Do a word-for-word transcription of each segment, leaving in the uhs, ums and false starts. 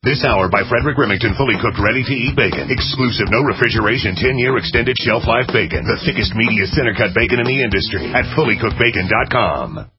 This hour by Frederick Remington, fully cooked, ready-to-eat bacon. Exclusive, no refrigeration, ten-year extended shelf life bacon. The thickest, meatiest, center-cut bacon in the industry at fully cooked bacon dot com.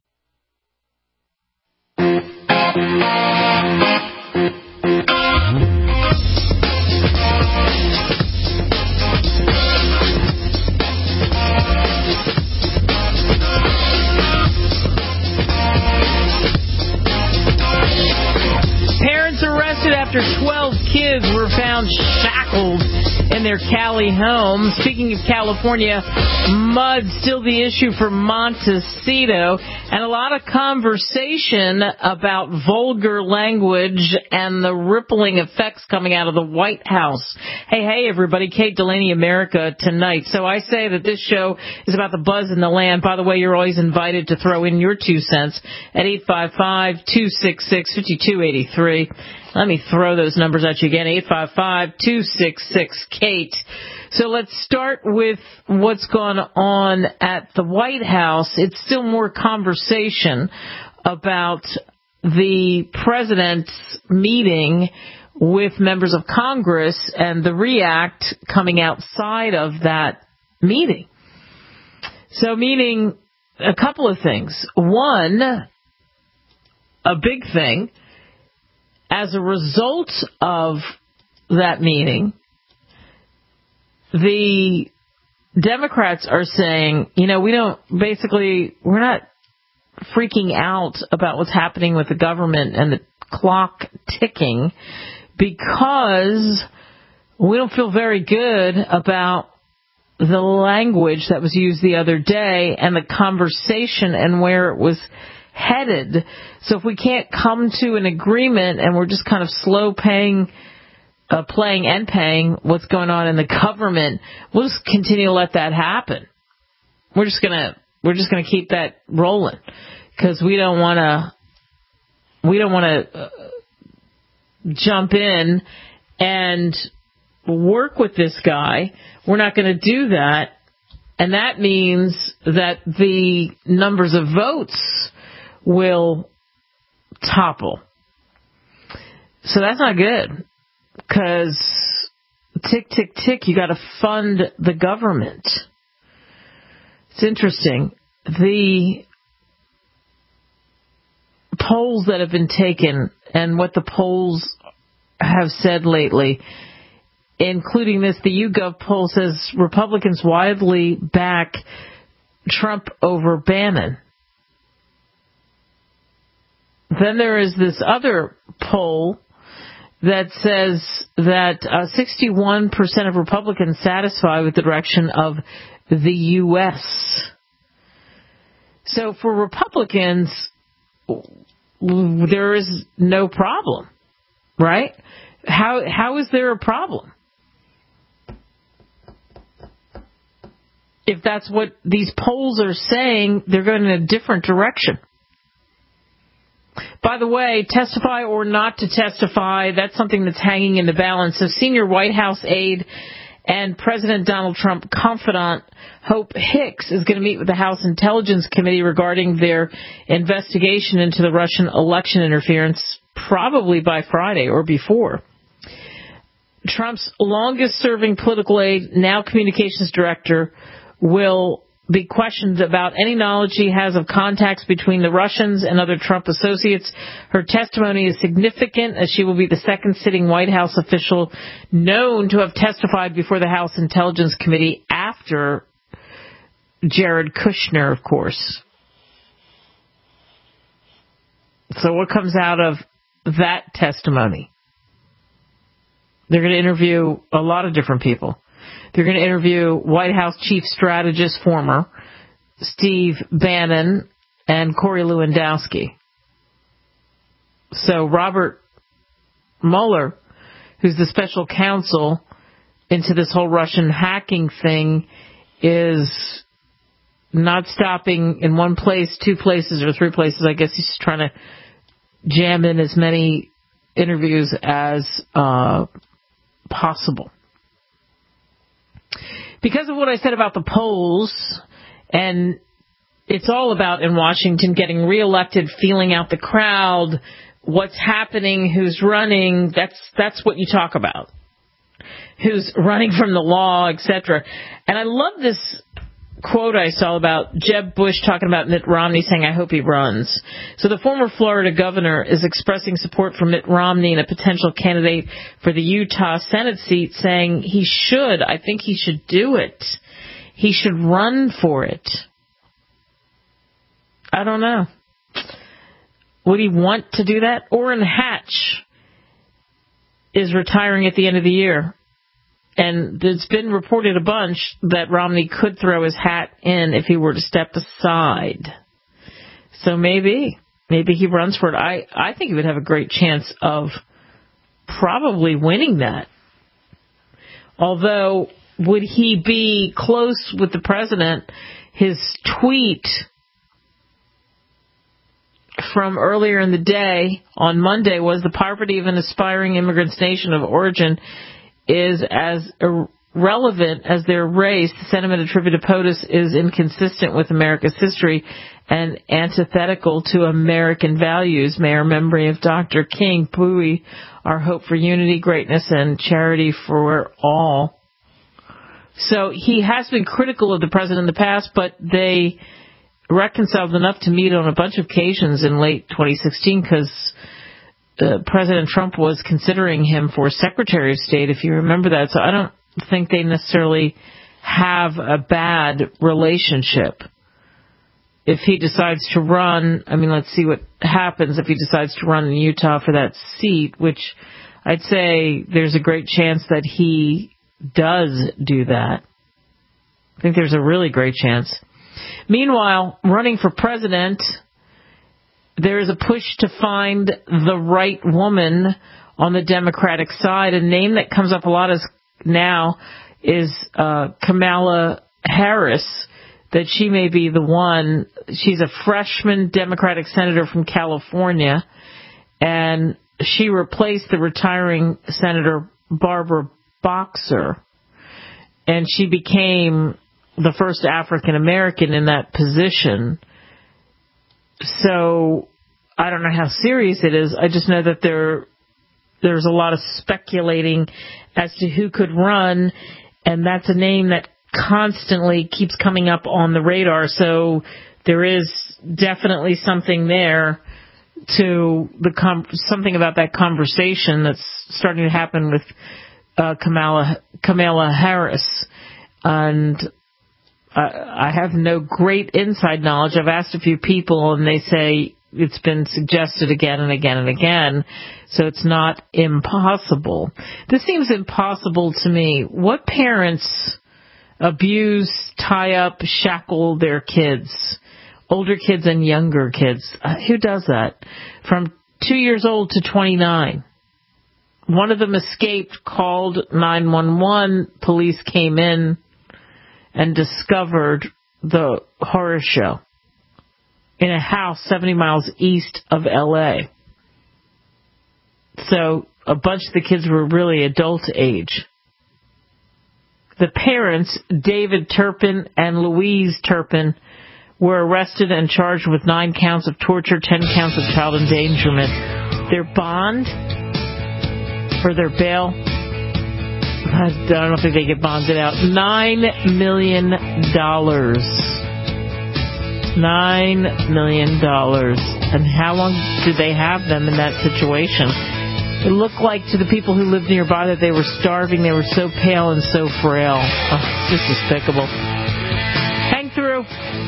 Parents arrested after twelve kids were found shackled in their Cali home. Speaking of California, mud still the issue for Montecito, and a lot of conversation about vulgar language and the rippling effects coming out of the White House. Hey, hey, everybody, Kate Delaney, America Tonight. So I say that this show is about the buzz in the land. By the way, you're always invited to throw in your two cents at eight five five, two six six, five two eight three. Let me throw those numbers at you again, eight five five, two six six, Kate. So let's start with what's gone on at the White House. It's still more conversation about the president's meeting with members of Congress and the react coming outside of that meeting. So meaning a couple of things. One, a big thing, as a result of that meeting, the Democrats are saying, you know, we don't, basically, we're not freaking out about what's happening with the government and the clock ticking because we don't feel very good about the language that was used the other day and the conversation and where it was headed. So if we can't come to an agreement and we're just kind of slow paying, uh, playing and paying what's going on in the government, we'll just continue to let that happen. We're just gonna we're just gonna keep that rolling because we don't want to we don't want to uh, jump in and work with this guy. We're not going to do that, and that means that the numbers of votes will topple. So that's not good because tick, tick, tick, you got to fund the government. It's interesting. The polls that have been taken and what the polls have said lately, including this, the YouGov poll says Republicans widely back Trump over Bannon. Then there is this other poll that says that uh, sixty-one percent of Republicans satisfied with the direction of the U S. So for Republicans, there is no problem, right? How how is there a problem? If that's what these polls are saying, they're going in a different direction. By the way, testify or not to testify, that's something that's hanging in the balance. So senior White House aide and President Donald Trump confidant Hope Hicks is going to meet with the House Intelligence Committee regarding their investigation into the Russian election interference, probably by Friday or before. Trump's longest-serving political aide, now communications director, will be questioned about any knowledge he has of contacts between the Russians and other Trump associates. Her testimony is significant as she will be the second sitting White House official known to have testified before the House Intelligence Committee after Jared Kushner, of course. So what comes out of that testimony? They're going to interview a lot of different people. They're going to interview White House Chief Strategist, former, Steve Bannon, and Corey Lewandowski. So Robert Mueller, who's the special counsel into this whole Russian hacking thing, is not stopping in one place, two places, or three places. I guess he's trying to jam in as many interviews as uh, possible. Because of what I said about the polls, and it's all about in Washington getting reelected, feeling out the crowd, what's happening, who's running, that's that's what you talk about. Who's running from the law, et cetera. And I love this quote I saw about Jeb Bush talking about Mitt Romney saying, I hope he runs. So the former Florida governor is expressing support for Mitt Romney and a potential candidate for the Utah Senate seat, saying he should. I think he should do it. He should run for it. I don't know. Would he want to do that? Orrin Hatch is retiring at the end of the year. And it's been reported a bunch that Romney could throw his hat in if he were to step aside. So maybe, maybe he runs for it. I, I think he would have a great chance of probably winning that. Although, would he be close with the president? His tweet from earlier in the day on Monday was, the poverty of an aspiring immigrant's nation of origin is as irrelevant as their race. The sentiment attributed to POTUS is inconsistent with America's history and antithetical to American values. May our memory of Doctor King buoy our hope for unity, greatness, and charity for all. So he has been critical of the president in the past, but they reconciled enough to meet on a bunch of occasions in late twenty sixteen because Uh, President Trump was considering him for Secretary of State, if you remember that. So I don't think they necessarily have a bad relationship. If he decides to run, I mean, let's see what happens if he decides to run in Utah for that seat, which I'd say there's a great chance that he does do that. I think there's a really great chance. Meanwhile, running for president, there is a push to find the right woman on the Democratic side. A name that comes up a lot is now is uh, Kamala Harris, that she may be the one. She's a freshman Democratic senator from California, and she replaced the retiring Senator Barbara Boxer, and she became the first African American in that position. So I don't know how serious it is. I just know that there there's a lot of speculating as to who could run, and that's a name that constantly keeps coming up on the radar. So there is definitely something there to the com- something about that conversation that's starting to happen with uh, Kamala Kamala Harris, and I have no great inside knowledge. I've asked a few people, and they say it's been suggested again and again and again, so it's not impossible. This seems impossible to me. What parents abuse, tie up, shackle their kids, older kids and younger kids? Uh, who does that? From two years old to twenty-nine. One of them escaped, called nine one one. Police came in and discovered the horror show in a house seventy miles east of L A. So a bunch of the kids were really adult age. The parents, David Turpin and Louise Turpin, were arrested and charged with nine counts of torture, ten counts of child endangerment. Their bond, or their bail, I don't think they get bonded out. Nine million dollars. Nine million dollars. And how long did they have them in that situation? It looked like to the people who lived nearby that they were starving. They were so pale and so frail. Oh, it's just despicable. Hang through.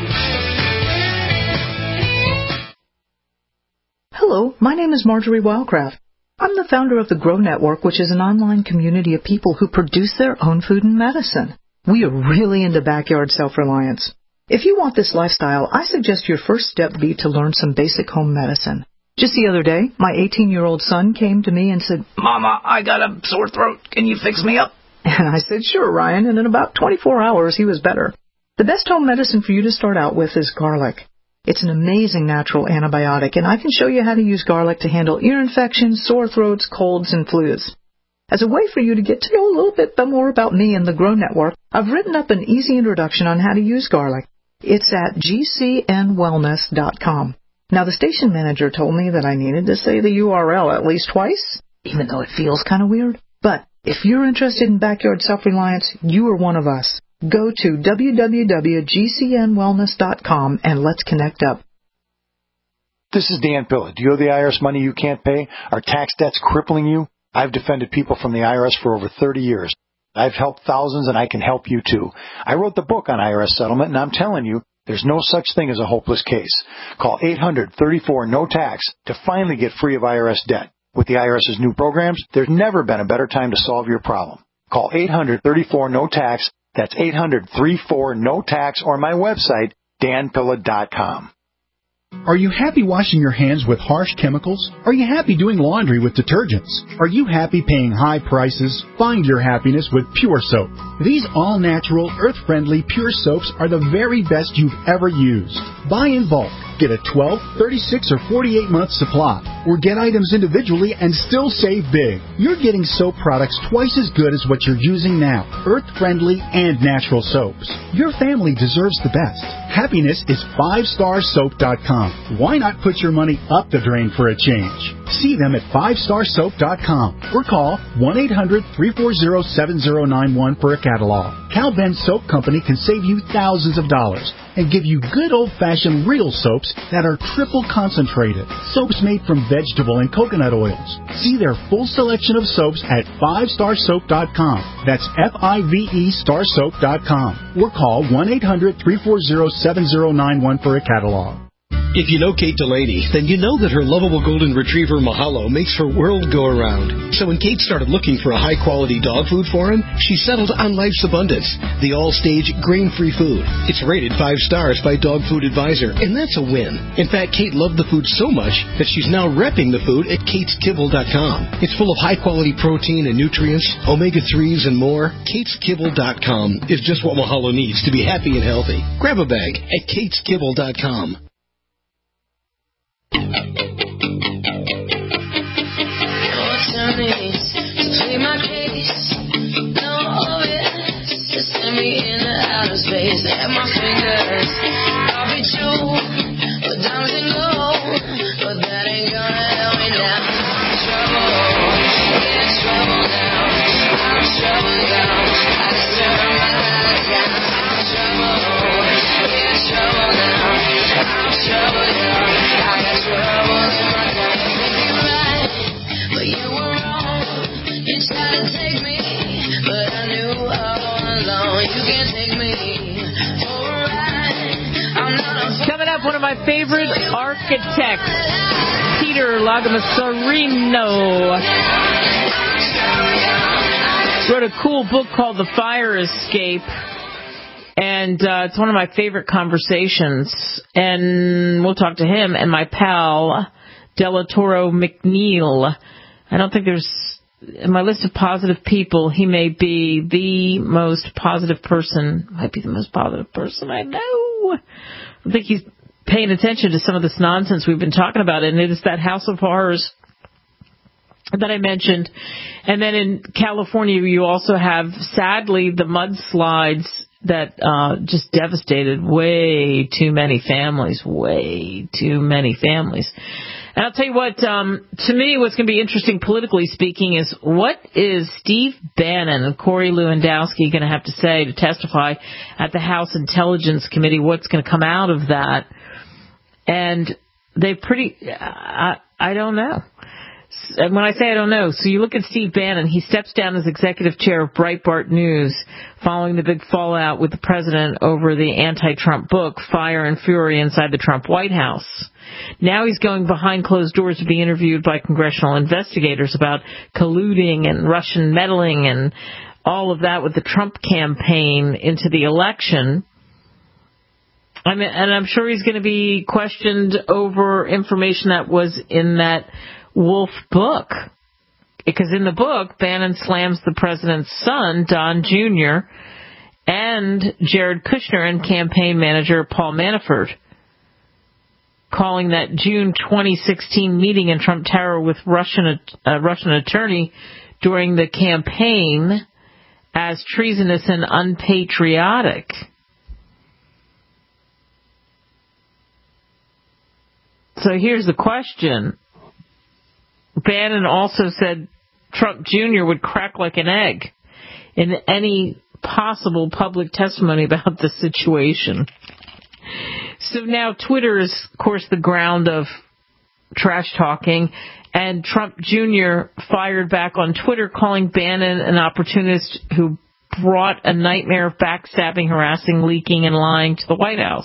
Hello, my name is Marjorie Wildcraft. I'm the founder of the Grow Network, which is an online community of people who produce their own food and medicine. We are really into backyard self-reliance. If you want this lifestyle, I suggest your first step be to learn some basic home medicine. Just the other day, my eighteen-year-old son came to me and said, "Mama, I got a sore throat. Can you fix me up?" And I said, "Sure, Ryan," and in about twenty-four hours, he was better. The best home medicine for you to start out with is garlic. It's an amazing natural antibiotic, and I can show you how to use garlic to handle ear infections, sore throats, colds, and flus. As a way for you to get to know a little bit more about me and the Grow Network, I've written up an easy introduction on how to use garlic. It's at g c n wellness dot com. Now, the station manager told me that I needed to say the U R L at least twice, even though it feels kind of weird. But if you're interested in backyard self-reliance, you are one of us. Go to w w w dot g c n wellness dot com and let's connect up. This is Dan Pilla. Do you owe the I R S money you can't pay? Are tax debts crippling you? I've defended people from the I R S for over thirty years. I've helped thousands, and I can help you too. I wrote the book on I R S settlement, and I'm telling you, there's no such thing as a hopeless case. Call eight hundred, thirty-four, no tax to finally get free of I R S debt. With the IRS's new programs, there's never been a better time to solve your problem. Call eight hundred, thirty-four, no tax. That's eight hundred, thirty-four, no tax, or my website, dan pilla dot com. Are you happy washing your hands with harsh chemicals? Are you happy doing laundry with detergents? Are you happy paying high prices? Find your happiness with Pure Soap. These all-natural, earth-friendly Pure Soaps are the very best you've ever used. Buy in bulk. Get a twelve, thirty-six, or forty-eight month supply. Or get items individually and still save big. You're getting soap products twice as good as what you're using now. Earth-friendly and natural soaps. Your family deserves the best. Happiness is five star soap dot com. Why not put your money up the drain for a change? See them at five star soap dot com or call one eight hundred, three four zero, seven zero nine one for a catalog. Cal Ben Soap Company can save you thousands of dollars and give you good old-fashioned real soaps that are triple concentrated. Soaps made from vegetable and coconut oils. See their full selection of soaps at five star soap dot com. That's F I V E star soap dot com. Or call one eight hundred, three four zero, seven zero nine one for a catalog. If you know Kate Delaney, then you know that her lovable golden retriever Mahalo makes her world go around. So when Kate started looking for a high-quality dog food for him, she settled on Life's Abundance, the all-stage grain-free food. It's rated five stars by Dog Food Advisor, and that's a win. In fact, Kate loved the food so much that she's now repping the food at kates kibble dot com. It's full of high-quality protein and nutrients, omega threes, and more. kates kibble dot com is just what Mahalo needs to be happy and healthy. Grab a bag at kates kibble dot com. Your turn is to plead my case. No obvious to send me into outer space. At my fingers, I'll be true, but diamonds and gold, but that ain't gonna help me now. I'm trouble, yeah, trouble now. I'm trouble now. I just turn my lights down. I'm trouble, yeah, trouble now. I'm trouble now. I got troubles in my life. You're right, but you were wrong. You tried to take me, but I knew all along you can't take me for a ride. I'm not a Coming up, one of my favorite architects, Peter Lagomasarino, wrote a cool book called The Fire Escape. And uh, it's one of my favorite conversations. And we'll talk to him and my pal, Delatoro McNeil. I don't think there's, in my list of positive people, he may be the most positive person, might be the most positive person I know. I think he's paying attention to some of this nonsense we've been talking about. And it is that House of Horrors that I mentioned. And then in California, you also have, sadly, the mudslides that uh, just devastated way too many families, way too many families. And I'll tell you what, um, to me, what's going to be interesting politically speaking is what is Steve Bannon and Corey Lewandowski going to have to say to testify at the House Intelligence Committee? What's going to come out of that? And they pretty, I, I don't know. And when I say I don't know, so you look at Steve Bannon, he steps down as executive chair of Breitbart News following the big fallout with the president over the anti-Trump book, Fire and Fury Inside the Trump White House. Now he's going behind closed doors to be interviewed by congressional investigators about colluding and Russian meddling and all of that with the Trump campaign into the election. I mean, and I'm sure he's going to be questioned over information that was in that Wolf book, because in the book, Bannon slams the president's son, Don Junior, and Jared Kushner and campaign manager Paul Manafort, calling that June twenty sixteen meeting in Trump Tower with Russian uh, Russian attorney during the campaign as treasonous and unpatriotic. So here's the question. Bannon also said Trump Junior would crack like an egg in any possible public testimony about the situation. So now Twitter is, of course, the ground of trash talking, and Trump Junior fired back on Twitter, calling Bannon an opportunist who brought a nightmare of backstabbing, harassing, leaking, and lying to the White House.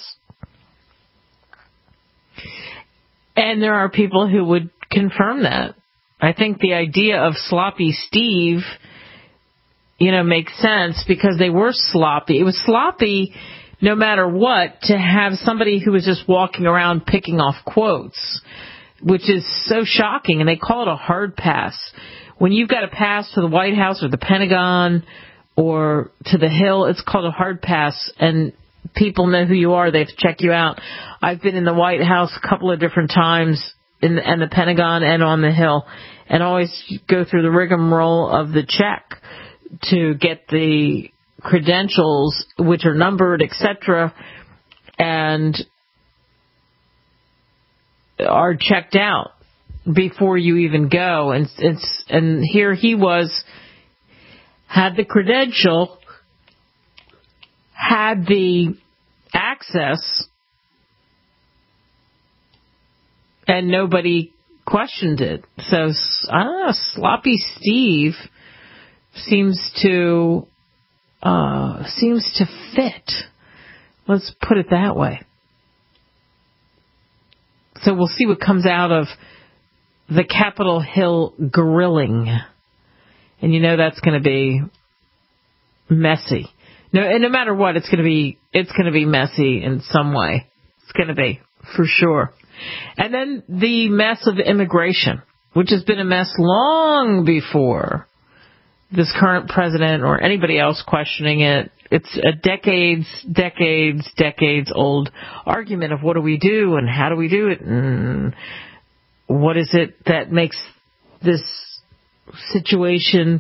And there are people who would confirm that. I think the idea of sloppy Steve, you know, makes sense because they were sloppy. It was sloppy no matter what to have somebody who was just walking around picking off quotes, which is so shocking. And they call it a hard pass. When you've got a pass to the White House or the Pentagon or to the Hill, it's called a hard pass, and people know who you are. They have to check you out. I've been in the White House a couple of different times, in the, and the Pentagon and on the Hill, and always go through the rigmarole of the check to get the credentials, which are numbered, et cetera, and are checked out before you even go. And it's and here he was, had the credential, had the access, and nobody questioned it. So, I don't know, sloppy Steve seems to uh, seems to fit. Let's put it that way. So we'll see what comes out of the Capitol Hill grilling. And you know that's going to be messy. No, and no matter what, it's going to be it's going to be messy in some way. It's going to be, for sure. And then the mess of immigration, which has been a mess long before this current president or anybody else questioning it. It's a decades, decades, decades old argument of what do we do and how do we do it and what is it that makes this situation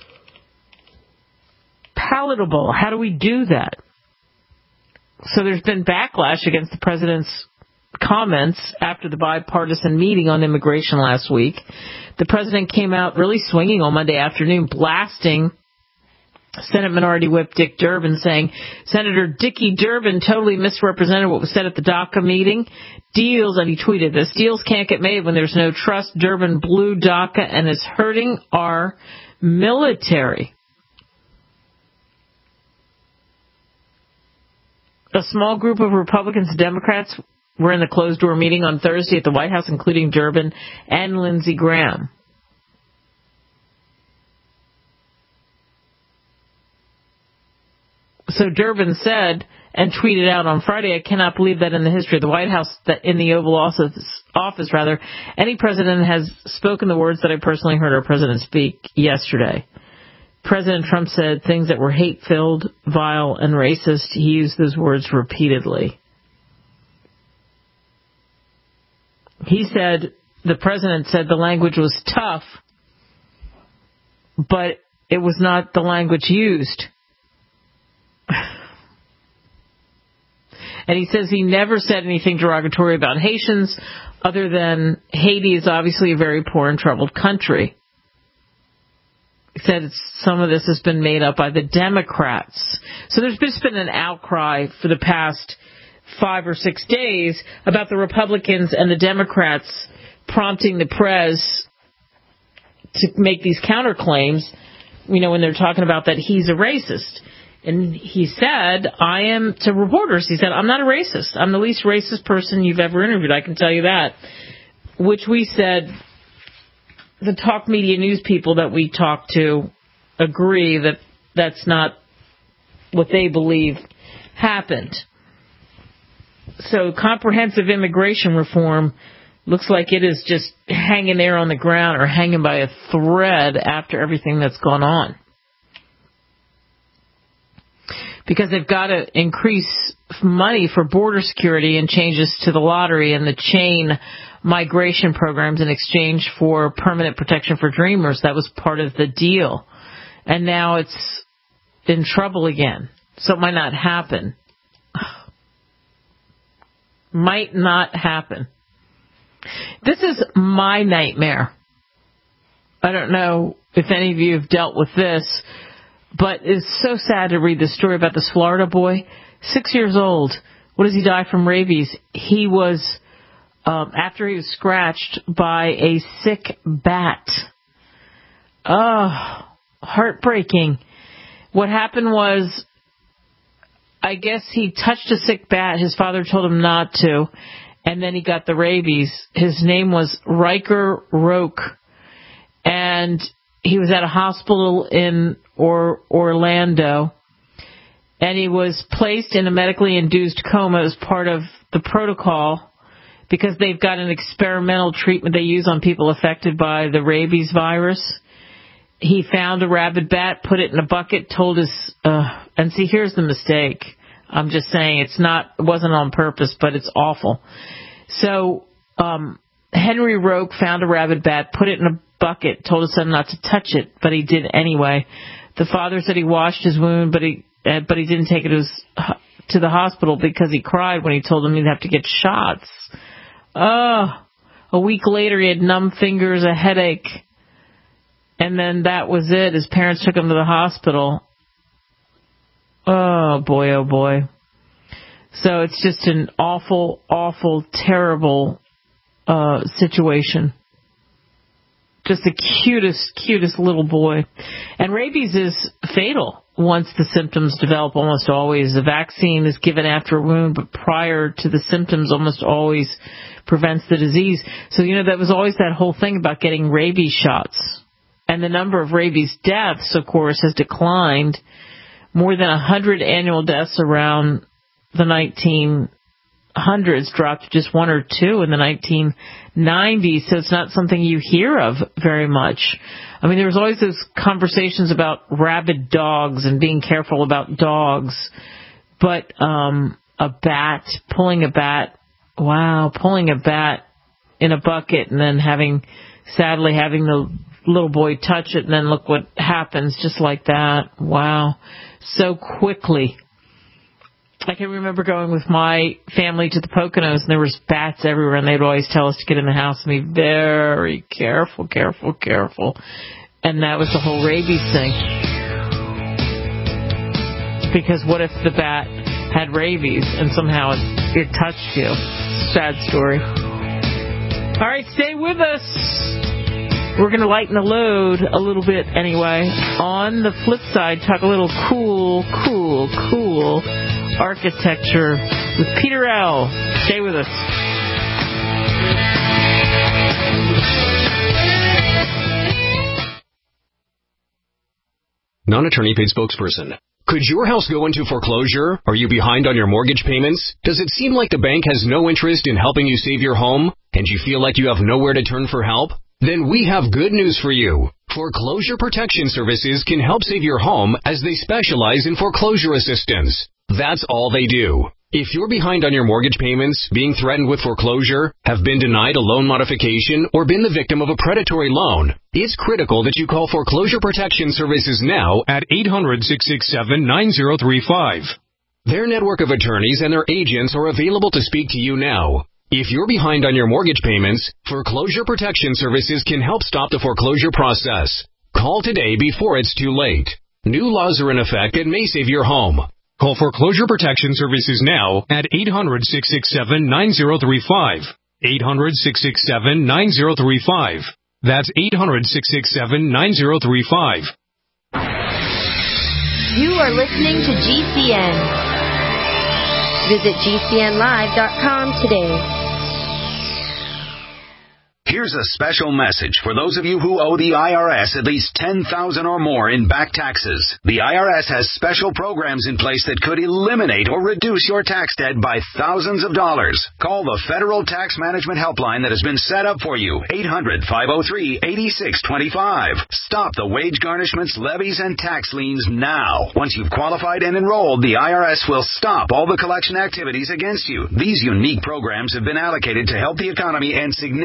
palatable? How do we do that? So there's been backlash against the president's comments after the bipartisan meeting on immigration last week. The president came out really swinging on Monday afternoon, blasting Senate Minority Whip Dick Durbin, saying Senator Dickie Durbin totally misrepresented what was said at the DACA meeting. Deals, and he tweeted this, deals can't get made when there's no trust. Durbin blew DACA and is hurting our military. A small group of Republicans and Democrats were in the closed-door meeting on Thursday at the White House, including Durbin and Lindsey Graham. So Durbin said and tweeted out on Friday, I cannot believe that in the history of the White House, that in the Oval Office, office rather, any president has spoken the words that I personally heard our president speak yesterday. President Trump said things that were hate-filled, vile, and racist. He used those words repeatedly. He said, the president said the language was tough, but it was not the language used. And he says he never said anything derogatory about Haitians other than Haiti is obviously a very poor and troubled country. He said it's, some of this has been made up by the Democrats. So there's just been an outcry for the past five or six days about the Republicans and the Democrats prompting the press to make these counterclaims, you know, when they're talking about that he's a racist. And he said, I am, to reporters, he said, I'm not a racist. I'm the least racist person you've ever interviewed, I can tell you that. Which we said, the talk media news people that we talk to agree that that's not what they believe happened. So comprehensive immigration reform looks like it is just hanging there on the ground or hanging by a thread after everything that's gone on. Because they've got to increase money for border security and changes to the lottery and the chain migration programs in exchange for permanent protection for Dreamers. That was part of the deal. And now it's in trouble again. So it might not happen. Might not happen. This is my nightmare. I don't know if any of you have dealt with this, but it's so sad to read this story about this Florida boy, six years old. What does he die from? Rabies. He was, um, after he was scratched by a sick bat. Oh, heartbreaking. What happened was, I guess he touched a sick bat. His father told him not to, and then he got the rabies. His name was Riker Roque, and he was at a hospital in or- Orlando, and he was placed in a medically induced coma as part of the protocol because they've got an experimental treatment they use on people affected by the rabies virus. He found a rabid bat, put it in a bucket, told his, uh, and see, here's the mistake. I'm just saying it's not, it wasn't on purpose, but it's awful. So, um, Henry Roque found a rabid bat, put it in a bucket, told his son not to touch it, but he did anyway. The father said he washed his wound, but he, uh, but he didn't take it to, his, to the hospital because he cried when he told him he'd have to get shots. Oh, a week later he had numb fingers, a headache. And then that was it. His parents took him to the hospital. Oh, boy, oh, boy. So it's just an awful, awful, terrible uh, situation. Just the cutest, cutest little boy. And rabies is fatal once the symptoms develop, almost always. The vaccine is given after a wound, but prior to the symptoms almost always prevents the disease. So, you know, that was always that whole thing about getting rabies shots. And the number of rabies deaths, of course, has declined. More than one hundred annual deaths around the nineteen hundreds dropped to just one or two in the nineteen nineties. So it's not something you hear of very much. I mean, there was always those conversations about rabid dogs and being careful about dogs. But um, a bat, pulling a bat, wow, pulling a bat in a bucket and then having, sadly, having the little boy touch it, and then look what happens just like that. Wow. So quickly. I can remember going with my family to the Poconos, and there was bats everywhere, and they'd always tell us to get in the house and be very careful, careful, careful. And that was the whole rabies thing. Because what if the bat had rabies and somehow it, it touched you? Sad story. All right, stay with us. We're going to lighten the load a little bit anyway. On the flip side, talk a little cool, cool, cool architecture with Peter L. Stay with us. Non-attorney paid spokesperson. Could your house go into foreclosure? Are you behind on your mortgage payments? Does it seem like the bank has no interest in helping you save your home? And you feel like you have nowhere to turn for help? Then we have good news for you. Foreclosure Protection Services can help save your home as they specialize in foreclosure assistance. That's all they do. If you're behind on your mortgage payments, being threatened with foreclosure, have been denied a loan modification, or been the victim of a predatory loan, it's critical that you call Foreclosure Protection Services now at eight hundred, six six seven, nine zero three five. Their network of attorneys and their agents are available to speak to you now. If you're behind on your mortgage payments, Foreclosure Protection Services can help stop the foreclosure process. Call today before it's too late. New laws are in effect that may save your home. Call Foreclosure Protection Services now at eight hundred, six six seven, nine zero three five. eight hundred, six six seven, nine zero three five. That's eight hundred, six six seven, nine zero three five. You are listening to G C N. Visit G C N live dot com today. Here's a special message for those of you who owe the I R S at least ten thousand dollars or more in back taxes. The I R S has special programs in place that could eliminate or reduce your tax debt by thousands of dollars. Call the Federal Tax Management Helpline that has been set up for you, eight hundred, five oh three, eight six two five. Stop the wage garnishments, levies, and tax liens now. Once you've qualified and enrolled, the I R S will stop all the collection activities against you. These unique programs have been allocated to help the economy and significantly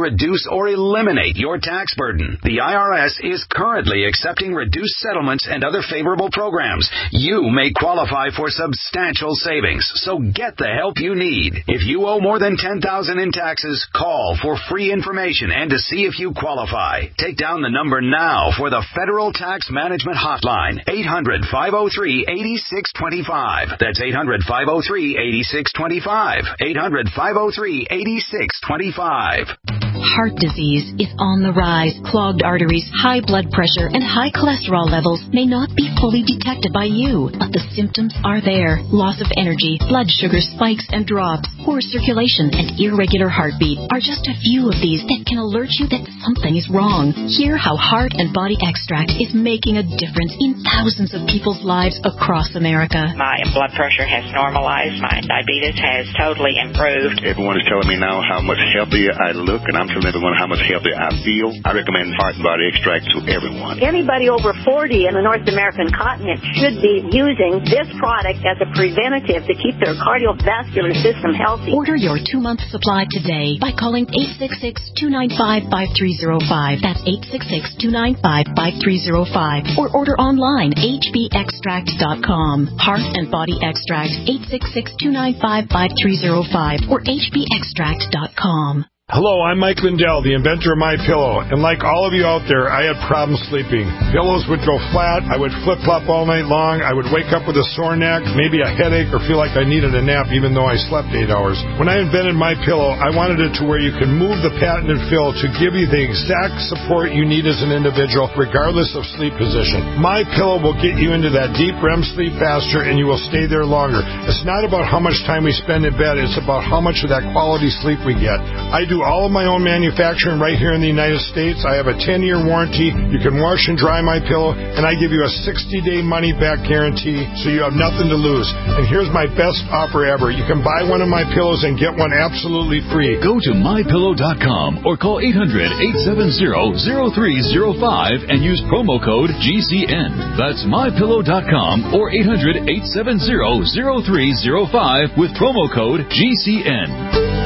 reduce or eliminate your tax burden. The I R S is currently accepting reduced settlements and other favorable programs. You may qualify for substantial savings, so get the help you need. If you owe more than ten thousand dollars in taxes, call for free information and to see if you qualify. Take down the number now for the Federal Tax Management Hotline, eight hundred, five oh three, eight six two five. That's eight hundred, five oh three, eight six two five. eight hundred, five oh three, eight six two five. Heart disease is on the rise. Clogged arteries, high blood pressure, and high cholesterol levels may not be fully detected by you, but the symptoms are there. Loss of energy, blood sugar spikes and drops, poor circulation, and irregular heartbeat are just a few of these that can alert you that something is wrong. Hear how Heart and Body Extract is making a difference in thousands of people's lives across America. My blood pressure has normalized. My diabetes has totally improved. Everyone is telling me now how much healthier I look, and I'm telling everyone how much healthier I feel. I recommend Heart and Body Extract to everyone. Anybody over forty in the North American continent should be using this product as a preventative to keep their cardiovascular system healthy. Order your two-month supply today by calling eight six six, two nine five, five three zero five. That's eight six six, two nine five, five three zero five. Or order online, h b extract dot com. Heart and Body Extract, eight six six, two nine five, five three zero five or h b extract dot com. Hello, I'm Mike Lindell, the inventor of MyPillow, and like all of you out there, I had problems sleeping. Pillows would go flat, I would flip-flop all night long, I would wake up with a sore neck, maybe a headache, or feel like I needed a nap even though I slept eight hours. When I invented MyPillow, I wanted it to where you can move the patented fill to give you the exact support you need as an individual, regardless of sleep position. MyPillow will get you into that deep R E M sleep faster, and you will stay there longer. It's not about how much time we spend in bed, it's about how much of that quality sleep we get. I do all of my own manufacturing right here in the United States. I have a ten-year warranty. You can wash and dry my pillow, and I give you a sixty-day money-back guarantee, so you have nothing to lose. And here's my best offer ever. You can buy one of my pillows and get one absolutely free. Go to my pillow dot com or call eight hundred, eight seven zero, zero three zero five and use promo code G C N. That's my pillow dot com or eight hundred, eight seven zero, zero three zero five with promo code G C N.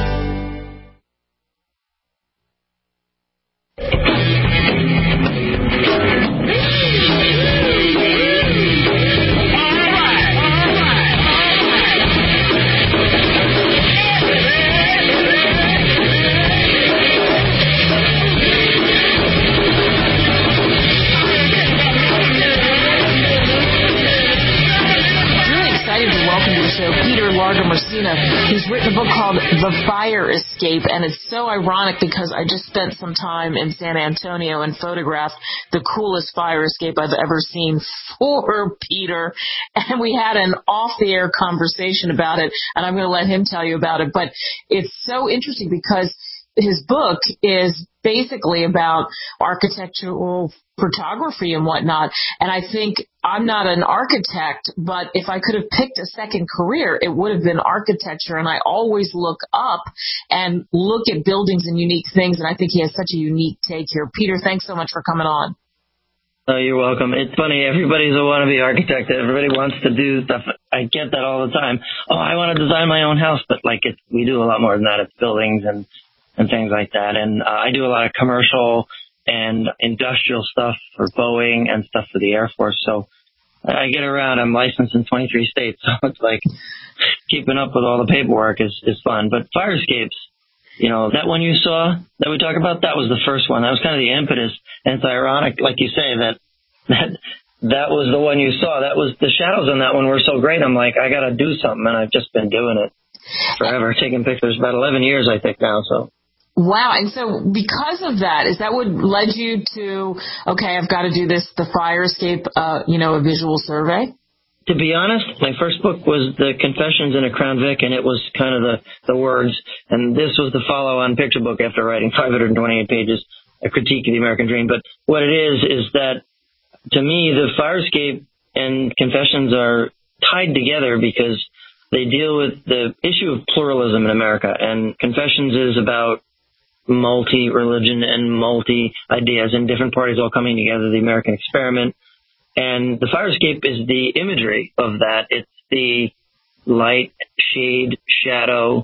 He's written a book called The Fire Escape, and it's so ironic because I just spent some time in San Antonio and photographed the coolest fire escape I've ever seen for Peter, and we had an off-the-air conversation about it, and I'm going to let him tell you about it. But it's so interesting because his book is basically about architectural photography and whatnot. And I think I'm not an architect, but if I could have picked a second career, it would have been architecture. And I always look up and look at buildings and unique things. And I think he has such a unique take here. Peter, thanks so much for coming on. Oh, you're welcome. It's funny. Everybody's a wannabe architect. Everybody wants to do stuff. I get that all the time. Oh, I want to design my own house. But like it's, we do a lot more than that. It's buildings and and things like that. And uh, I do a lot of commercial and industrial stuff for Boeing and stuff for the Air Force. So I get around. I'm licensed in twenty-three states. So it's like keeping up with all the paperwork is, is fun. But fire escapes, you know, that one you saw that we talk about, that was the first one. That was kind of the impetus. And it's ironic, like you say, that that that was the one you saw. That was the shadows on that one were so great. I'm like, I got to do something. And I've just been doing it forever, taking pictures, about eleven years, I think now. So. Wow. And so because of that, is that what led you to, okay, I've got to do this, the fire escape, uh, you know, a visual survey? To be honest, my first book was The Confessions in a Crown Vic, and it was kind of the, the words. And this was the follow-on picture book after writing five hundred twenty-eight pages, a critique of the American dream. But what it is, is that to me, the fire escape and Confessions are tied together because they deal with the issue of pluralism in America. And Confessions is about multi-religion and multi-ideas and different parties all coming together, the American experiment. And the fire escape is the imagery of that. It's the light, shade, shadow,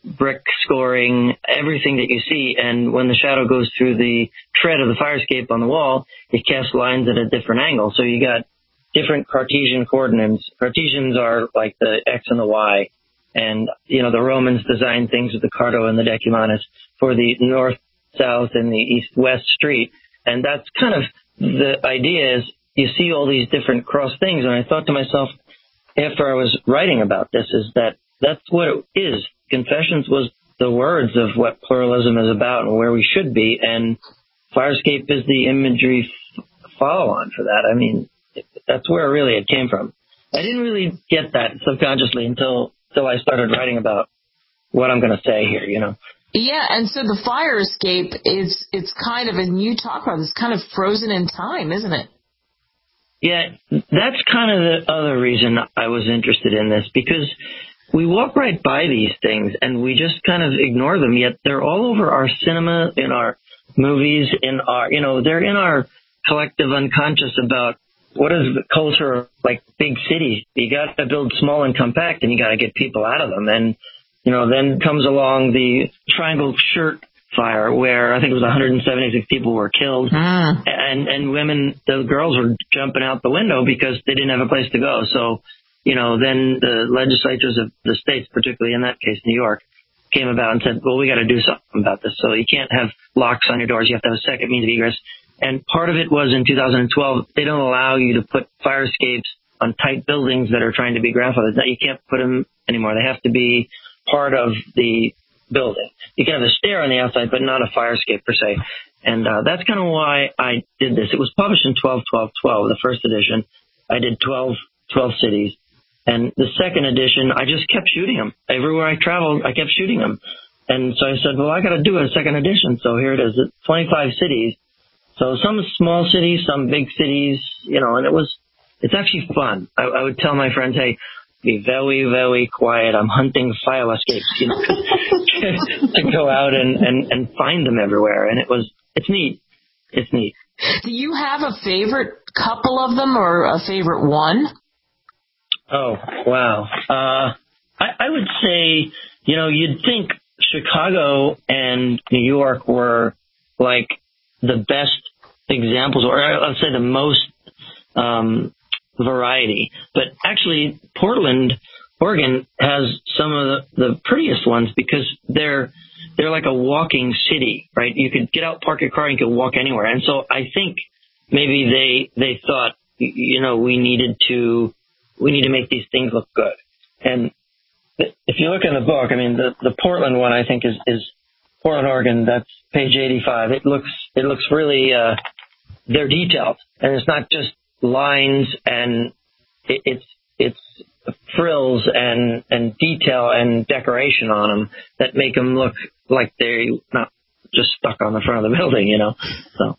brick scoring, everything that you see. And when the shadow goes through the tread of the fire escape on the wall, it casts lines at a different angle. So you got different Cartesian coordinates. Cartesians are like the X and the Y. And, you know, the Romans designed things with the Cardo and the Decumanus for the north, south, and the east, west street. And that's kind of the idea is you see all these different cross things. And I thought to myself, after I was writing about this, is that that's what it is. Confessions was the words of what pluralism is about and where we should be. And Firescape is the imagery f- follow on for that. I mean, that's where really it came from. I didn't really get that subconsciously until, until I started writing about what I'm going to say here, you know. Yeah, and so the fire escape is, it's kind of, and you talk about this, kind of frozen in time, isn't it? Yeah, that's kind of the other reason I was interested in this, because we walk right by these things and we just kind of ignore them, yet they're all over our cinema, in our movies, in our, you know, they're in our collective unconscious about what is the culture of, like, big cities. You got to build small and compact, and you got to get people out of them. And, you know, then comes along the Triangle Shirt fire, where I think it was one hundred seventy-six people were killed, mm. and and women, the girls were jumping out the window because they didn't have a place to go. So, you know, then the legislatures of the states, particularly in that case New York, came about and said, well, we got to do something about this. So you can't have locks on your doors. You have to have a second means of egress. And part of it was in two thousand twelve, they don't allow you to put fire escapes on tight buildings that are trying to be grandfathered. You can't put them anymore. They have to be part of the building. You can have a stair on the outside, but not a fire escape per se. And uh, that's kind of why I did this. It was published in twelve twelve twelve, the first edition. I did twelve, twelve cities. And the second edition, I just kept shooting them. Everywhere I traveled, I kept shooting them. And so I said, well, I got to do a second edition. So here it is, it's twenty-five cities. So some small cities, some big cities, you know, and it was, it's actually fun. I, I would tell my friends, hey, be very, very quiet. I'm hunting fire escapes, you know, to go out and, and, and find them everywhere. And it was, it's neat. It's neat. Do you have a favorite couple of them or a favorite one? Oh, wow. Uh, I, I would say, you know, you'd think Chicago and New York were like the best examples, or I'd say the most um, variety. But actually, Portland, Oregon has some of the, the prettiest ones because they're they're like a walking city, right? You could get out, park your car, and you could walk anywhere. And so I think maybe they they thought, you know, we needed to we need to make these things look good. And if you look in the book, I mean, the, the Portland one I think is, is Portland, Oregon. That's page eighty-five. It looks it looks really uh, they're detailed, and it's not just lines, and it, it's it's frills and and detail and decoration on them that make them look like they're not just stuck on the front of the building, you know. So.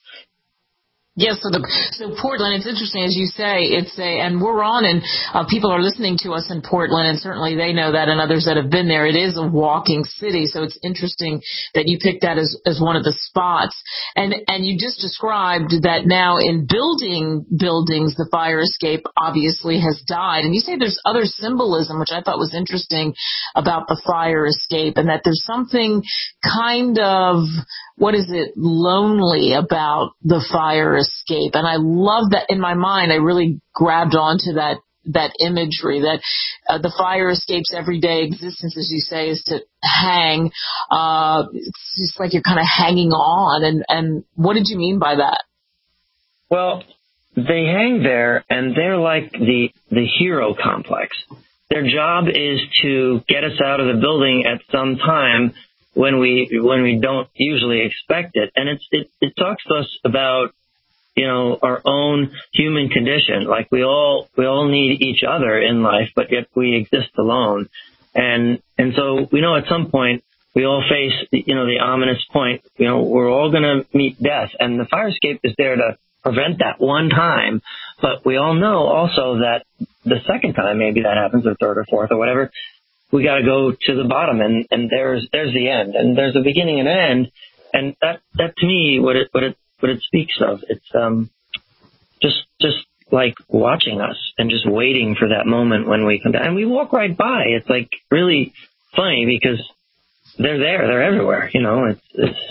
Yes, so the so Portland, it's interesting, as you say, it's a, and we're on, and uh, people are listening to us in Portland, and certainly they know that, and others that have been there. It is a walking city, so it's interesting that you picked that as, as one of the spots. And and you just described that now in building buildings, the fire escape obviously has died. And you say there's other symbolism, which I thought was interesting about the fire escape, and that there's something kind of, what is it, lonely about the fire escape. And I love that. In my mind, I really grabbed onto that that imagery that uh, the fire escape's everyday existence, as you say, is to hang. Uh, it's just like you're kind of hanging on. And, and what did you mean by that? Well, they hang there, and they're like the the hero complex. Their job is to get us out of the building at some time when we when we don't usually expect it. And it's it, it talks to us about, you know, our own human condition. Like we all we all need each other in life, but yet we exist alone. And and so we know at some point we all face, you know, the ominous point. You know, we're all going to meet death, and the fire escape is there to prevent that one time. But we all know also that the second time maybe that happens, or third or fourth or whatever, we got to go to the bottom, and, and there's there's the end, and there's a beginning and an end, and that that to me what it what it what it speaks of, it's um just just like watching us and just waiting for that moment when we come down, and we walk right by. It's like really funny because they're there. They're everywhere. You know, it's, it's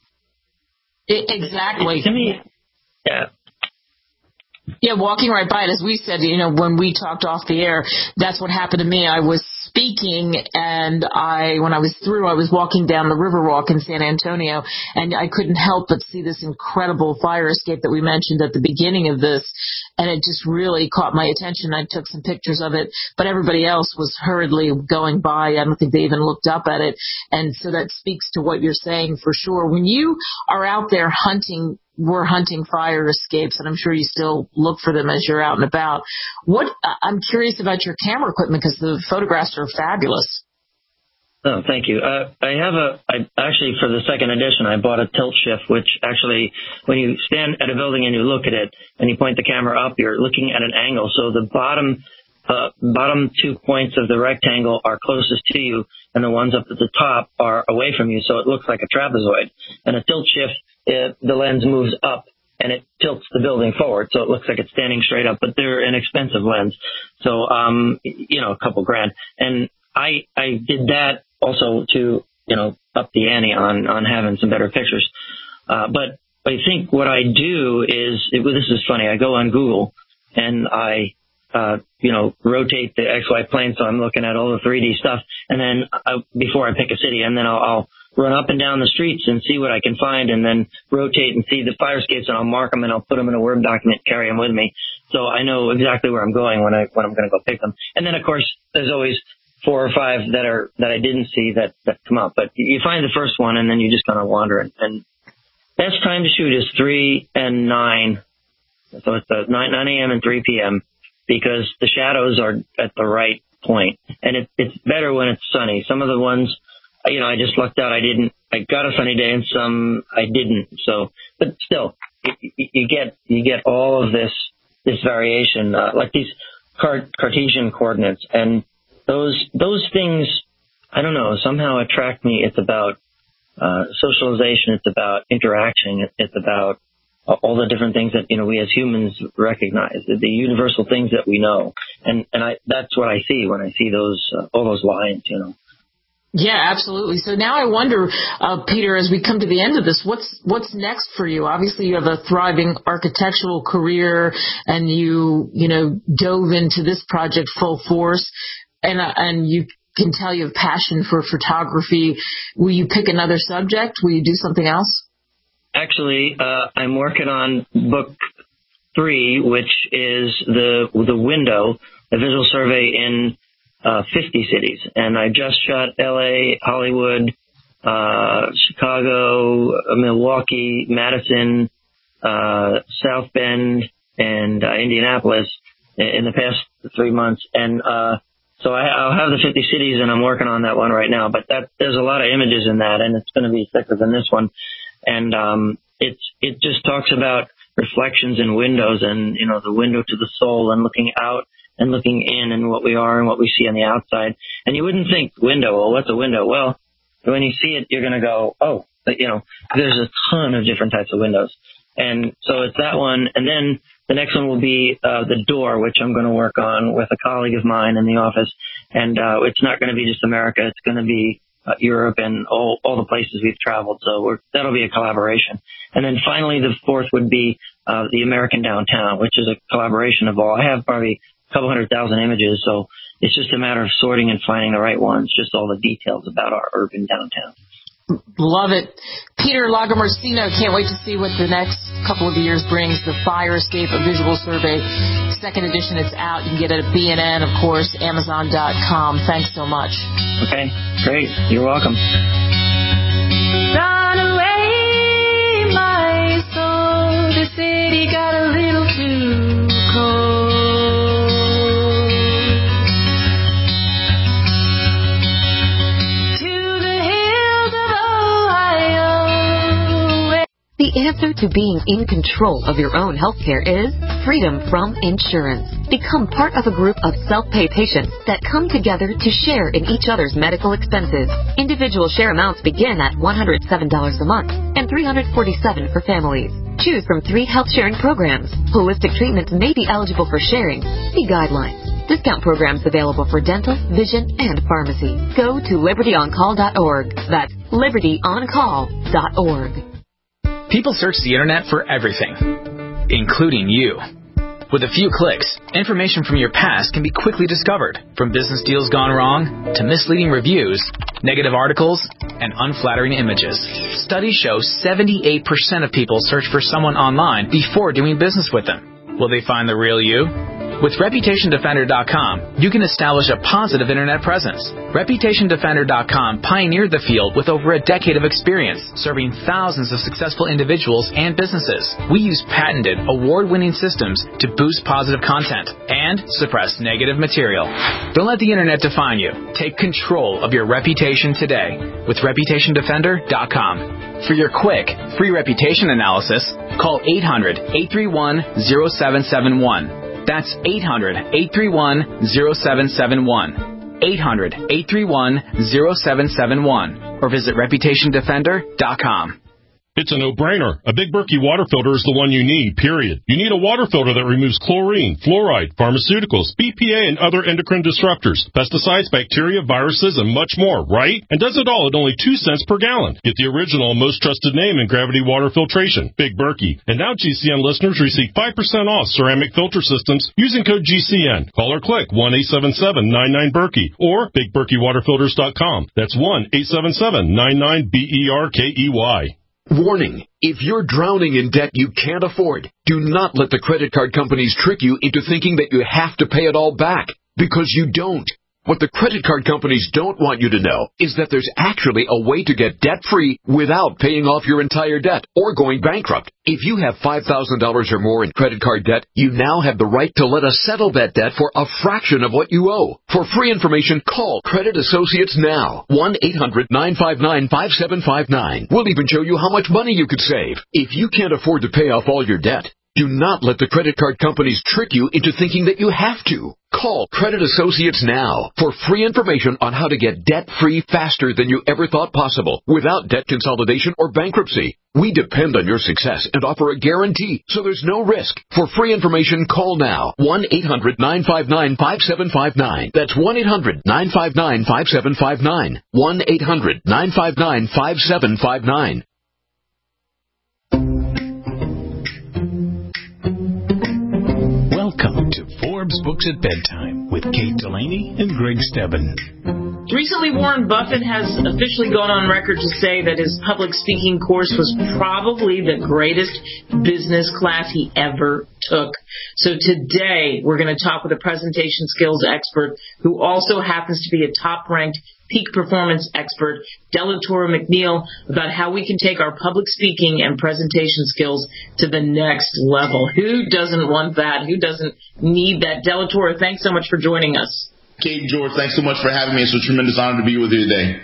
it, exactly. To me, yeah. Yeah, walking right by it. As we said, you know, when we talked off the air, that's what happened to me. I was speaking, and I, when I was through, I was walking down the Riverwalk in San Antonio, and I couldn't help but see this incredible fire escape that we mentioned at the beginning of this, and it just really caught my attention. I took some pictures of it, but everybody else was hurriedly going by. I don't think they even looked up at it, and so that speaks to what you're saying for sure. When you are out there hunting, we're hunting fire escapes, and I'm sure you still look for them as you're out and about. What I'm curious about your camera equipment, because the photographs are fabulous. Oh, thank you. Uh, I have a, I actually for the second edition, I bought a tilt shift, which actually, when you stand at a building and you look at it and you point the camera up, you're looking at an angle. So the bottom, uh, bottom two points of the rectangle are closest to you, and the ones up at the top are away from you. So it looks like a trapezoid. And a tilt shift, It, the lens moves up and it tilts the building forward, so it looks like it's standing straight up, but they're an expensive lens. So, um, you know, a couple grand. And I, I did that also to, you know, up the ante on, on having some better pictures. Uh, but I think what I do is, it, well, this is funny. I go on Google and I, uh, you know, rotate the X Y plane. So I'm looking at all the three D stuff. And then I, before I pick a city, and then I'll, I'll run up and down the streets and see what I can find, and then rotate and see the fire escapes, and I'll mark them and I'll put them in a Word document, carry them with me. So I know exactly where I'm going when I, when I'm going to go pick them. And then of course there's always four or five that are, that I didn't see that, that come up, but you find the first one and then you just kind of wander. And, and best time to shoot is three and nine. So it's the nine, nine a.m. and three p.m. because the shadows are at the right point. And it, it's better when it's sunny. Some of the ones, you know, I just lucked out. I didn't, I got a sunny day and some I didn't. So, but still, you, you get, you get all of this, this variation, uh, like these Cart- Cartesian coordinates, and those, those things, I don't know, somehow attract me. It's about, uh, socialization. It's about interaction. It's about all the different things that, you know, we as humans recognize, the, the universal things that we know. And, and I, that's what I see when I see those, uh, all those lines, you know. Yeah, absolutely. So now I wonder, uh, Peter, as we come to the end of this, what's what's next for you? Obviously, you have a thriving architectural career, and you you know dove into this project full force, and uh, and you can tell you have passion for photography. Will you pick another subject? Will you do something else? Actually, uh, I'm working on book three, which is the the window, the visual survey in Uh, fifty cities, and I just shot L A, Hollywood, uh, Chicago, Milwaukee, Madison, uh, South Bend, and uh, Indianapolis in the past three months. And uh, so I, I'll have the fifty cities, and I'm working on that one right now. But that there's a lot of images in that, and it's going to be thicker than this one. And um, it's it just talks about reflections in windows, and you know the window to the soul, and looking out and looking in, and what we are and what we see on the outside. And you wouldn't think window, well, what's a window? Well, when you see it, you're going to go, oh, but, you know, there's a ton of different types of windows. And so it's that one. And then the next one will be uh, the door, which I'm going to work on with a colleague of mine in the office. And uh, it's not going to be just America. It's going to be uh, Europe and all, all the places we've traveled. So we're, that'll be a collaboration. And then finally, the fourth would be uh, the American downtown, which is a collaboration of all. I have probably a couple hundred thousand images, so it's just a matter of sorting and finding the right ones, just all the details about our urban downtown. Love it. Peter Lagomarsino, can't wait to see what the next couple of years brings. The Fire Escape, a visual survey, second edition, it's out. You can get it at B N N, of course, Amazon dot com. Thanks so much. Okay, great. You're welcome. Run away, my soul. The city got a little too cold. The answer to being in control of your own healthcare is freedom from insurance. Become part of a group of self-pay patients that come together to share in each other's medical expenses. Individual share amounts begin at one hundred seven dollars a month and three hundred forty-seven dollars for families. Choose from three health sharing programs. Holistic treatments may be eligible for sharing. See guidelines. Discount programs available for dental, vision, and pharmacy. Go to liberty on call dot org. That's liberty on call dot org. People search the internet for everything, including you. With a few clicks, information from your past can be quickly discovered, from business deals gone wrong to misleading reviews, negative articles, and unflattering images. Studies show seventy-eight percent of people search for someone online before doing business with them. Will they find the real you? With reputation defender dot com, you can establish a positive internet presence. reputation defender dot com pioneered the field with over a decade of experience, serving thousands of successful individuals and businesses. We use patented, award-winning systems to boost positive content and suppress negative material. Don't let the internet define you. Take control of your reputation today with reputation defender dot com. For your quick, free reputation analysis, call eight hundred, eight three one, zero seven seven one. That's eight hundred, eight three one, zero seven seven one. eight hundred, eight three one, zero seven seven one. Or visit reputation defender dot com. It's a no-brainer. A Big Berkey water filter is the one you need, period. You need a water filter that removes chlorine, fluoride, pharmaceuticals, B P A, and other endocrine disruptors, pesticides, bacteria, viruses, and much more, right? And does it all at only two cents per gallon. Get the original, most trusted name in gravity water filtration, Big Berkey. And now G C N listeners receive five percent off ceramic filter systems using code G C N. Call or click one eight seven seven, nine nine, Berkey or big berkey water filters dot com. That's one eight seven seven, nine nine, B E R K E Y. Warning, if you're drowning in debt you can't afford, do not let the credit card companies trick you into thinking that you have to pay it all back, because you don't. What the credit card companies don't want you to know is that there's actually a way to get debt-free without paying off your entire debt or going bankrupt. If you have five thousand dollars or more in credit card debt, you now have the right to let us settle that debt for a fraction of what you owe. For free information, call Credit Associates now. one eight hundred, nine five nine, five seven five nine. We'll even show you how much money you could save. If you can't afford to pay off all your debt, do not let the credit card companies trick you into thinking that you have to. Call Credit Associates now for free information on how to get debt-free faster than you ever thought possible without debt consolidation or bankruptcy. We depend on your success and offer a guarantee, so there's no risk. For free information, call now. one eight hundred, nine five nine, five seven five nine. That's one eight hundred, nine five nine, five seven five nine. one eight hundred, nine five nine, five seven five nine. Welcome to Forbes Books at Bedtime with Kate Delaney and Greg Stebbin. Recently, Warren Buffett has officially gone on record to say that his public speaking course was probably the greatest business class he ever took. So today, we're going to talk with a presentation skills expert who also happens to be a top-ranked peak performance expert, Delatora McNeil, about how we can take our public speaking and presentation skills to the next level. Who doesn't want that? Who doesn't need that? Delatora, thanks so much for joining us. Kate and George, thanks so much for having me. It's a tremendous honor to be with you today.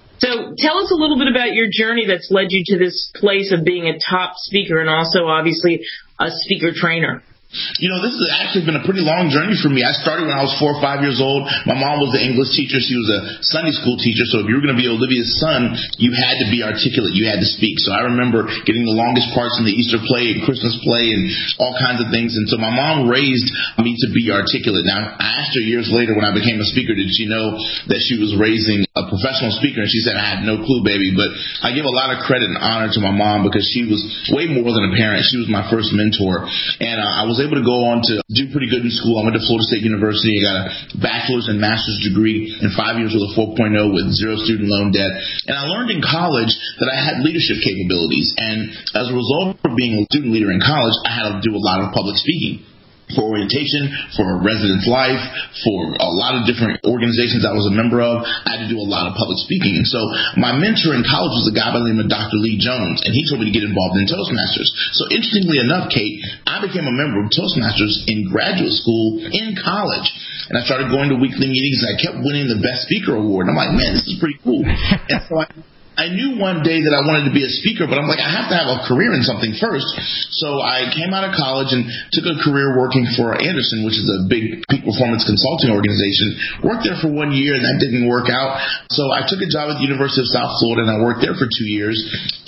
So tell us a little bit about your journey that's led you to this place of being a top speaker and also, obviously, a speaker trainer. You know, this has actually been a pretty long journey for me. I started when I was four or five years old. My mom was an English teacher. She was a Sunday school teacher. So if you were going to be Olivia's son, you had to be articulate. You had to speak. So I remember getting the longest parts in the Easter play and Christmas play and all kinds of things. And so my mom raised me to be articulate. Now, I asked her years later when I became a speaker, did she know that she was raising a professional speaker? And she said, I had no clue, baby. But I give a lot of credit and honor to my mom because she was way more than a parent. She was my first mentor. And uh, I was able to go on to do pretty good in school. I went to Florida State University. I got a bachelor's and master's degree in five years with a four point oh with zero student loan debt. And I learned in college that I had leadership capabilities. And as a result of being a student leader in college, I had to do a lot of public speaking. For orientation, for residence life, for a lot of different organizations I was a member of, I had to do a lot of public speaking. And so my mentor in college was a guy by the name of Doctor Lee Jones, and he told me to get involved in Toastmasters. So interestingly enough, Kate, I became a member of Toastmasters in graduate school in college. And I started going to weekly meetings, and I kept winning the Best Speaker Award. And I'm like, man, this is pretty cool. And so I I knew one day that I wanted to be a speaker, but I'm like, I have to have a career in something first. So I came out of college and took a career working for Anderson, which is a big peak performance consulting organization. Worked there for one year, and that didn't work out. So I took a job at the University of South Florida, and I worked there for two years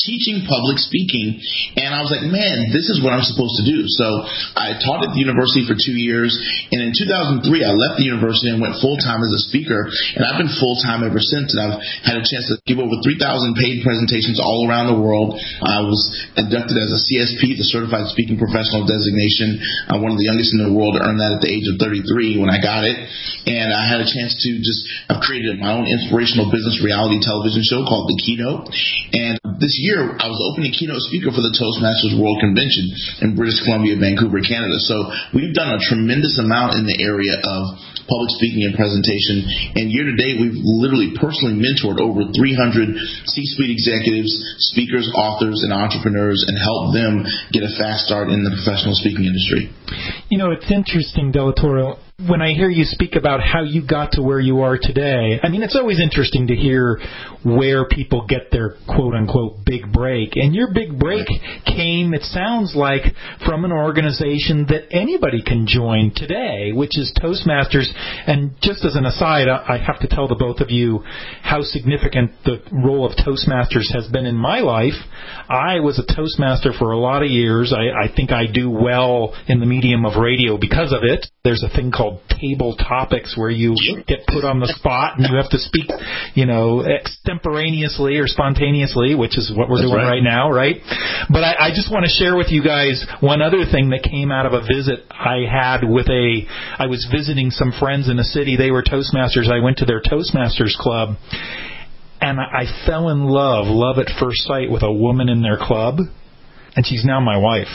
teaching public speaking, and I was like, man, this is what I'm supposed to do. So I taught at the university for two years, and in two thousand three, I left the university and went full-time as a speaker, and I've been full-time ever since, and I've had a chance to give over three thousand paid presentations all around the world. I was inducted as a C S P, the Certified Speaking Professional designation. I'm one of the youngest in the world to earn that at the age of thirty-three when I got it, and I had a chance to just, I've created my own inspirational business reality television show called The Keynote, and this year I was opening keynote speaker for the Toastmasters World Convention in British Columbia, Vancouver, Canada. So we've done a tremendous amount in the area of public speaking and presentation, and year to date we've literally personally mentored over three hundred C-suite executives, speakers, authors, and entrepreneurs, and helped them get a fast start in the professional speaking industry. You know, it's interesting, Delatoro, when I hear you speak about how you got to where you are today. I mean, it's always interesting to hear where people get their quote-unquote big break. And your big break came, it sounds like, from an organization that anybody can join today, which is Toastmasters. And just as an aside, I have to tell the both of you how significant the role of Toastmasters has been in my life. I was a Toastmaster for a lot of years. I, I think I do well in the medium of radio because of it. There's a thing called table topics where you get put on the spot and you have to speak, you know, extemporaneously or spontaneously, which is what we're That's doing right. right now, right? But I, I just want to share with you guys one other thing that came out of a visit I had with a, I was visiting some friends in a city. They were Toastmasters. I went to their Toastmasters club, and I fell in love, love at first sight, with a woman in their club, and she's now my wife.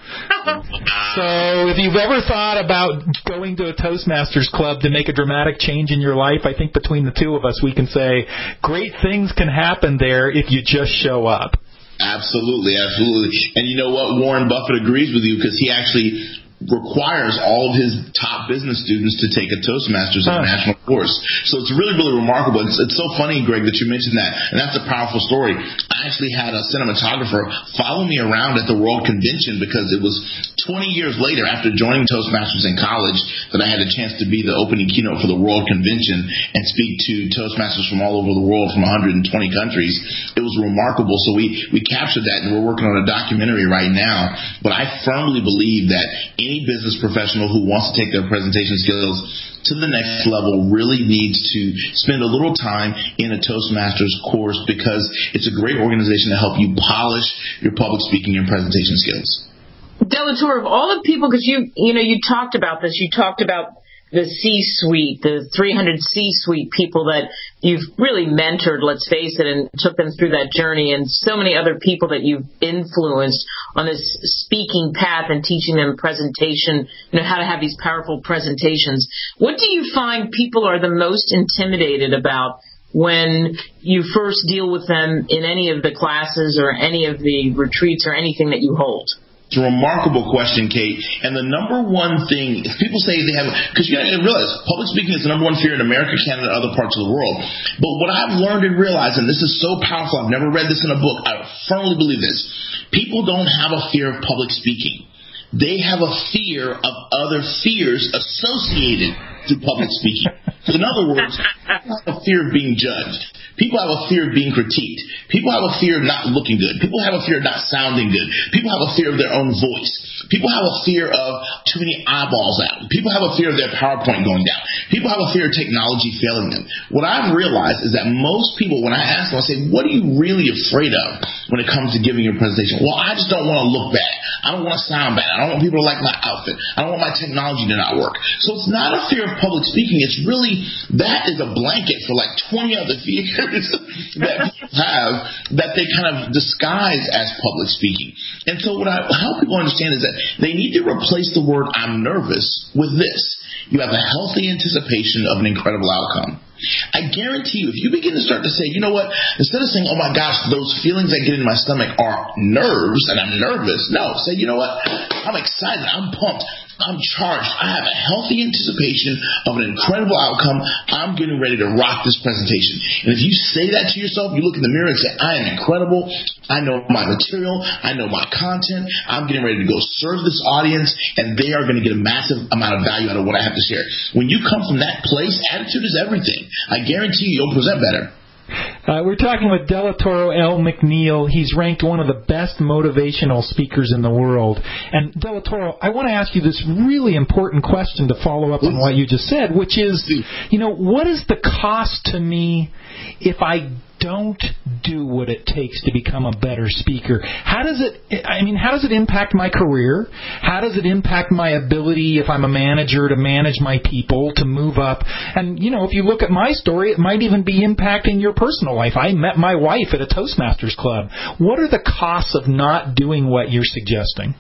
So if you've ever thought about going to a Toastmasters club to make a dramatic change in your life, I think between the two of us we can say great things can happen there if you just show up. Absolutely, absolutely. And you know what? Warren Buffett agrees with you because he actually requires all of his top business students to take a Toastmasters huh. international course. So it's really, really remarkable. It's, it's so funny, Greg, that you mentioned that. And that's a powerful story. I actually had a cinematographer follow me around at the World Convention because it was twenty years later after joining Toastmasters in college that I had a chance to be the opening keynote for the World Convention and speak to Toastmasters from all over the world from one hundred twenty countries. It was remarkable. So we, we captured that, and we're working on a documentary right now. But I firmly believe that any Any business professional who wants to take their presentation skills to the next level really needs to spend a little time in a Toastmasters course because it's a great organization to help you polish your public speaking and presentation skills. Delatoro, of all the people, because you, you know, you talked about this, you talked about the C-suite, the three hundred C-suite people that you've really mentored, let's face it, and took them through that journey, and so many other people that you've influenced on this speaking path and teaching them presentation, you know, how to have these powerful presentations. What do you find people are the most intimidated about when you first deal with them in any of the classes or any of the retreats or anything that you hold? It's a remarkable question, Kate. And the number one thing, if people say they have, because you got to realize public speaking is the number one fear in America, Canada, and other parts of the world. But what I've learned and realized, and this is so powerful, I've never read this in a book, I firmly believe this. People don't have a fear of public speaking. They have a fear of other fears associated to public speaking. So in other words, people have a fear of being judged. People have a fear of being critiqued. People have a fear of not looking good. People have a fear of not sounding good. People have a fear of their own voice. People have a fear of too many eyeballs out. People have a fear of their PowerPoint going down. People have a fear of technology failing them. What I've realized is that most people, when I ask them, I say, what are you really afraid of when it comes to giving your presentation? Well, I just don't want to look bad. I don't want to sound bad. I don't want people to like my outfit. I don't want my technology to not work. So it's not a fear of public speaking. It's really, that is a blanket for like twenty other fears that people have that they kind of disguise as public speaking. And so what I help people understand is that they need to replace the word I'm nervous with this. You have a healthy anticipation of an incredible outcome. I guarantee you, if you begin to start to say, you know what, instead of saying, oh my gosh, those feelings I get in my stomach are nerves and I'm nervous, no, say, you know what, I'm excited, I'm pumped, I'm charged, I have a healthy anticipation of an incredible outcome, I'm getting ready to rock this presentation. And if you say that to yourself, you look in the mirror and say, I am incredible, I know my material, I know my content, I'm getting ready to go serve this audience, and they are going to get a massive amount of value out of what I have to share. When you come from that place, attitude is everything. I guarantee you, you'll present better. Uh, we're talking with Delatoro L. McNeil. He's ranked one of the best motivational speakers in the world. And Delatoro, I want to ask you this really important question to follow up on what you just said, which is, you know, what is the cost to me if I don't do what it takes to become a better speaker? How does it, I mean, how does it impact my career? How does it impact my ability, if I'm a manager, to manage my people, to move up? And, you know, if you look at my story, it might even be impacting your personal life. I met my wife at a Toastmasters club. What are the costs of not doing what you're suggesting?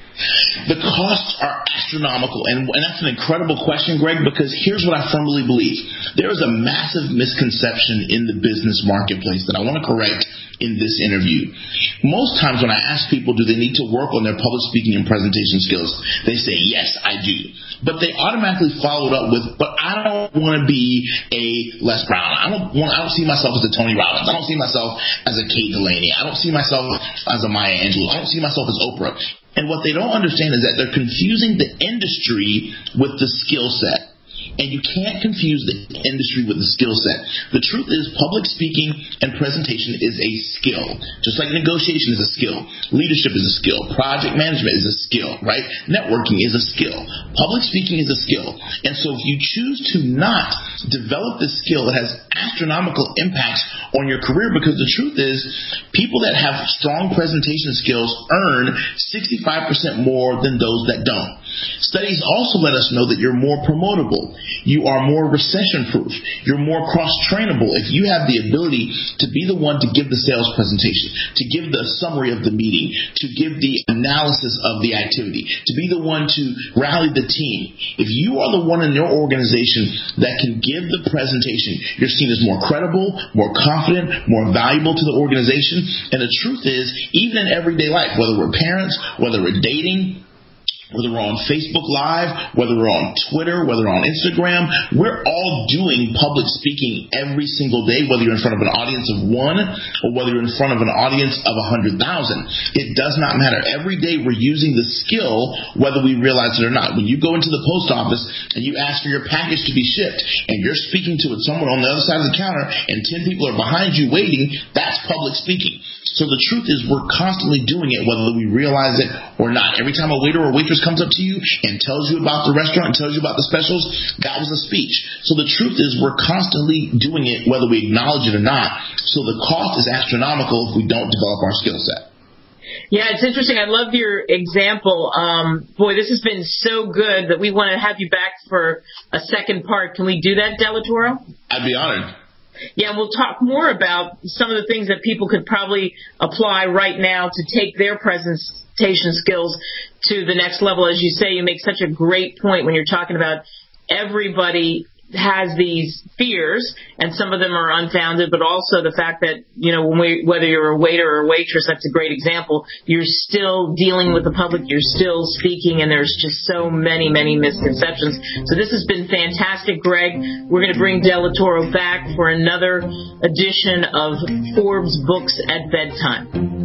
The costs are astronomical, and, and that's an incredible question, Greg, because here's what I firmly believe. There is a massive misconception in the business marketplace that I want to correct in this interview. Most times when I ask people, do they need to work on their public speaking and presentation skills, they say, yes, I do. But they automatically follow it up with, but I don't want to be a Les Brown. I don't want, I don't see myself as a Tony Robbins. I don't see myself as a Kate Delaney. I don't see myself as a Maya Angelou. I don't see myself as Oprah. And what they don't understand is that they're confusing the industry with the skill set. And you can't confuse the industry with the skill set. The truth is, public speaking and presentation is a skill. Just like negotiation is a skill. Leadership is a skill. Project management is a skill, right? Networking is a skill. Public speaking is a skill. And so if you choose to not develop this skill, it has astronomical impacts on your career, because the truth is, people that have strong presentation skills earn sixty-five percent more than those that don't. Studies also let us know that you're more promotable. You are more recession-proof. You're more cross-trainable if you have the ability to be the one to give the sales presentation, to give the summary of the meeting, to give the analysis of the activity, to be the one to rally the team. If you are the one in your organization that can give the presentation, you're seen as more credible, more confident, more valuable to the organization. And the truth is, even in everyday life, whether we're parents, whether we're dating, whether we're on Facebook Live, whether we're on Twitter, whether we're on Instagram, we're all doing public speaking every single day, whether you're in front of an audience of one or whether you're in front of an audience of one hundred thousand. It does not matter. Every day we're using the skill, whether we realize it or not. When you go into the post office and you ask for your package to be shipped and you're speaking to someone on the other side of the counter and ten people are behind you waiting, that's public speaking. So the truth is, we're constantly doing it whether we realize it or not. Every time a waiter or waitress comes up to you and tells you about the restaurant and tells you about the specials, that was a speech. So the truth is, we're constantly doing it whether we acknowledge it or not. So the cost is astronomical if we don't develop our skill set. Yeah, it's interesting. I love your example. Um, boy, this has been so good that we want to have you back for a second part. Can we do that, Delatoro? I'd be honored. Yeah, and we'll talk more about some of the things that people could probably apply right now to take their presentation skills to the next level. As you say, you make such a great point when you're talking about everybody has these fears, and some of them are unfounded, but also the fact that, you know, when we, whether you're a waiter or a waitress, that's a great example, you're still dealing with the public, you're still speaking, and there's just so many, many misconceptions. So this has been fantastic, Greg. We're going to bring Delatoro back for another edition of Forbes Books at Bedtime.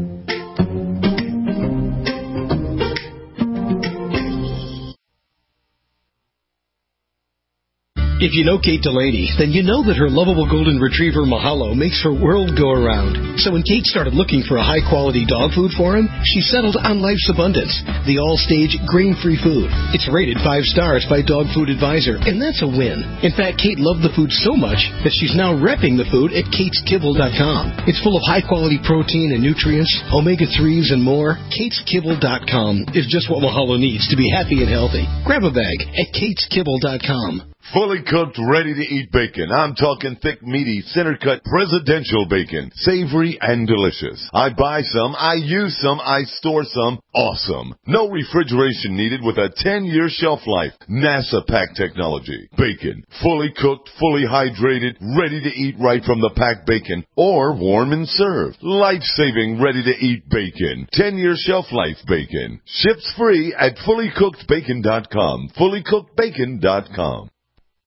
If you know Kate Delaney, then you know that her lovable golden retriever Mahalo makes her world go around. So when Kate started looking for a high-quality dog food for him, she settled on Life's Abundance, the all-stage grain-free food. It's rated five stars by Dog Food Advisor, and that's a win. In fact, Kate loved the food so much that she's now repping the food at kates kibble dot com. It's full of high-quality protein and nutrients, omega threes, and more. kates kibble dot com is just what Mahalo needs to be happy and healthy. Grab a bag at kates kibble dot com. Fully cooked, ready-to-eat bacon. I'm talking thick, meaty, center-cut, presidential bacon. Savory and delicious. I buy some, I use some, I store some. Awesome. No refrigeration needed with a ten-year shelf life. NASA pack technology. Bacon. Fully cooked, fully hydrated, ready to eat right from the packed bacon. Or warm and served. Life-saving, ready-to-eat bacon. ten-year shelf life bacon. Ships free at fully cooked bacon dot com. fully cooked bacon dot com.